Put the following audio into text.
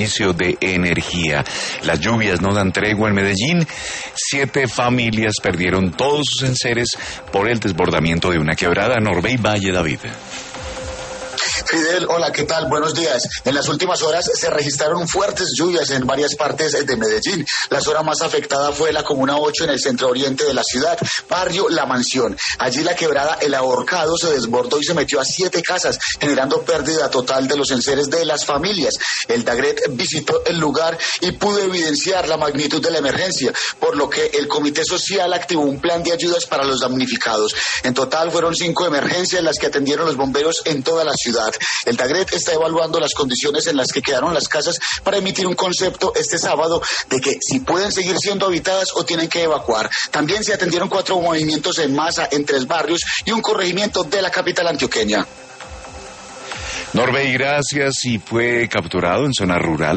de energía. Las lluvias no dan tregua en Medellín. 7 familias perdieron todos sus enseres por el desbordamiento de una quebrada. Norbey Valle, David. Fidel, hola, ¿qué tal? Buenos días. En las últimas horas se registraron fuertes lluvias en varias partes de Medellín. La zona más afectada fue la Comuna 8 en el centro oriente de la ciudad, barrio La Mansión. Allí la quebrada El Ahorcado se desbordó y se metió a 7 casas, generando pérdida total de los enseres de las familias. El DAGRET visitó el lugar y pudo evidenciar la magnitud de la emergencia, por lo que el Comité Social activó un plan de ayudas para los damnificados. En total fueron 5 emergencias las que atendieron los bomberos en toda la ciudad. El DAGRET está evaluando las condiciones en las que quedaron las casas para emitir un concepto este sábado de que si pueden seguir siendo habitadas o tienen que evacuar. También se atendieron 4 movimientos en masa en 3 barrios y un corregimiento de la capital antioqueña. Norbey, gracias. Y fue capturado en zona rural